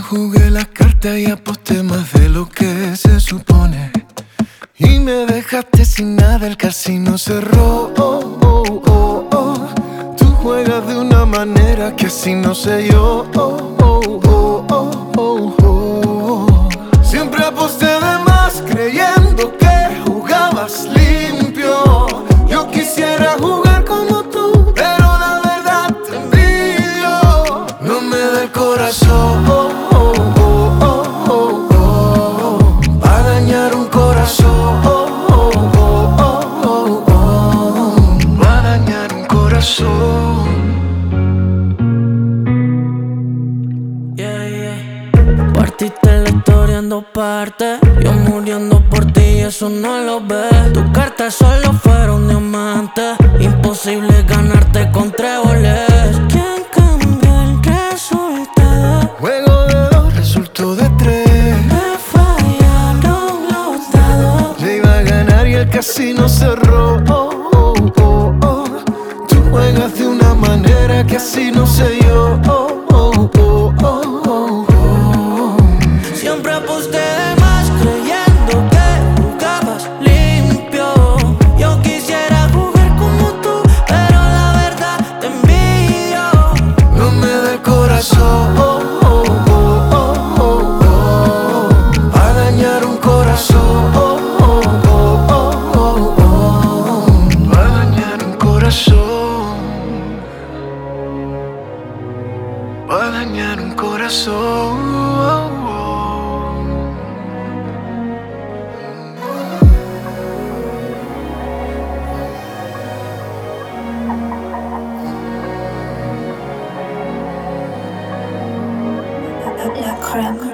jugué la carta y aposté más de lo que se supone. Y me dejaste sin nada, el casino cerró. Tú juegas de una manera que así no sé yo. Siempre aposté de más creyendo que jugabas limpio. Yo quisiera jugar como tú, pero la verdad te envidio. No me da el corazón para dañar un corazón, para dañar un corazón. Partiste la historia en dos partes, yo muriendo por ti, eso no lo ves. Tus cartas solo fueron diamantes, imposible ganarte con tréboles. ¿Quién cambió el resultado? Juego de dos resultó de tres. Me fallaron los dados. Yo iba a ganar y el casino cerró. Tú juegas de una manera que así no sé yo. Siempre aposté de más creyendo que jugabas limpio. Yo quisiera jugar como tú, pero la verdad te envidio. No me da el corazón para dañar un corazón, para dañar un corazón, para dañar un corazón. La crème.